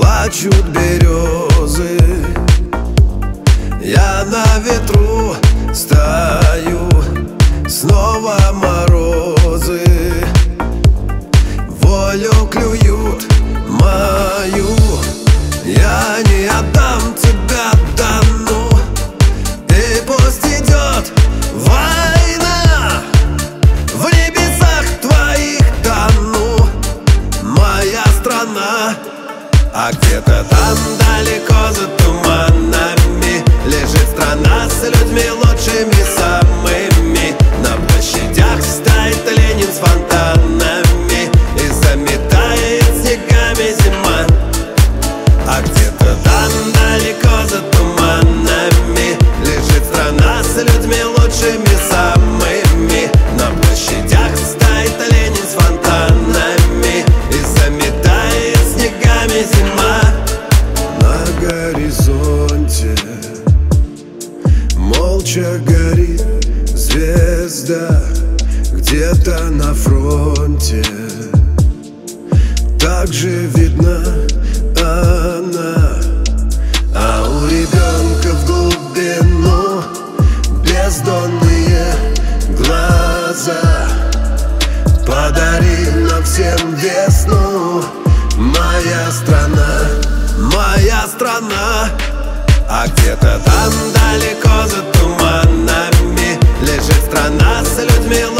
плачут березы. Я на ветру стою, снова морозы волю клюют мою. Я не отдам тебя, да ну, и пусть идет война. В небесах твоих тону, моя страна. А где-то там далеко за туманами лежит страна с людьми лучшими самыми. На площадях стоит Ленин с фонтанами и заметает снегами зима. А где-то там далеко за туманами лежит страна с людьми лучшими самыми. На площадях стоит Ленин с фонтанами и заметает снегами зима. На горизонте молча горит звезда, где-то на фронте также видна она. А у ребенка в глубину бездонные глаза. Подари нам всем весну, моя страна, моя страна. А где-то там далеко за туманами лежит страна с людьми